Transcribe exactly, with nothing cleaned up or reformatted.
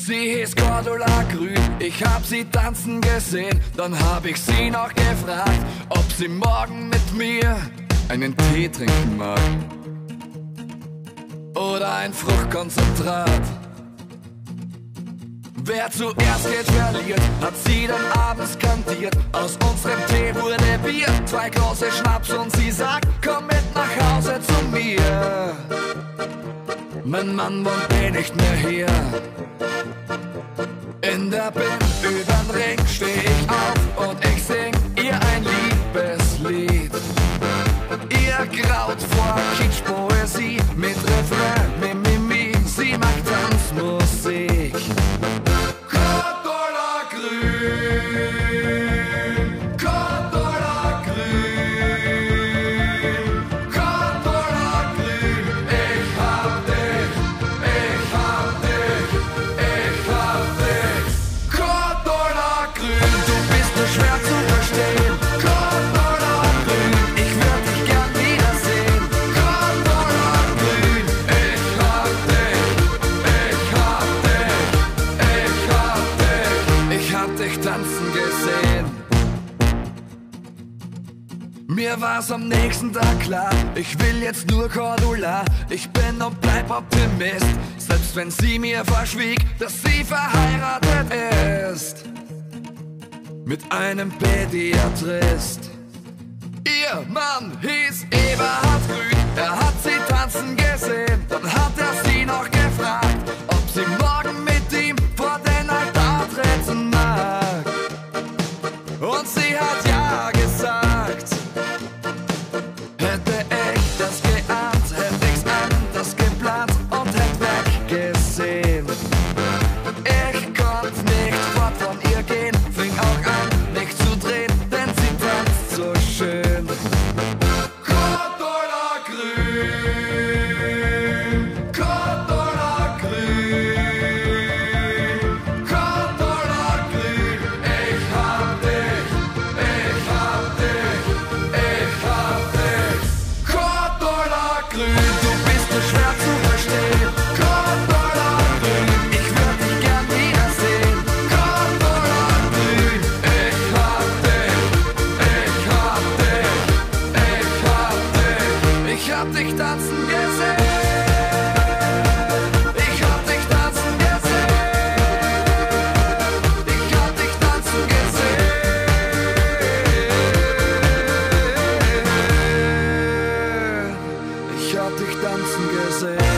Sie hieß Cordula Grün, ich hab sie tanzen gesehen. Dann hab ich sie noch gefragt, ob sie morgen mit mir einen Tee trinken mag oder ein Fruchtkonzentrat. Wer zuerst geht, verliert, hat sie dann abends kantiert. Aus unserem Tee wurde Bier, zwei große Schnaps und sie sagt, komm mit nach Hause zu mir. Mein Mann wohnt eh nicht mehr hier. In der Bin übern Ring steh ich auf und ich sing ihr ein Liebeslied. Ihr graut vor Kitschpoesie mit Refrain, Mimimi, sie mag Tanzmusik. Cordula Grün, Cordula Grün, Cordula Grün, ich hab dich, ich hab dich, ich hab dich. Cordula Grün, du bist nur schwer zu verstehen. Cordula Grün, ich würd dich gern wiedersehen. Cordula Grün, ich hab dich, ich hab dich, ich hab dich, ich hab dich tanzen gesehen. Mir war's am nächsten Tag klar, ich will jetzt nur Cordula. Ich bin und bleib Optimist, selbst wenn sie mir verschwieg, dass sie verheiratet ist mit einem Pädiatrist. Ihr Mann hieß Eberhard Grün, er hat sie tanzen gesehen. Dann hat er sie noch gefragt, ob sie morgen mit ihm vor den Altar treten mag. Und sie hat ja gesagt. Hätte ich das geahnt, hätte ich's anders geplant und hätte weggesehen. Ich konnte nicht fort von ihr gehen, fing auch an, nicht zu drehen, denn sie tanzt so schön. Cordula Grün, Cordula Grün, Cordula Grün, ich hab dich, ich hab dich, ich hab dich. Cordula Grün, du bist nur schwer zu verstehen. Cordula Grün, ich würd dich gern wiedersehen. Cordula Grün, ich hab dich, ich hab dich, ich hab dich, ich hab dich tanzen gesehen. Ich hab dich tanzen gesehen. Ich hab dich tanzen gesehen. Ich hab dich tanzen gesehen.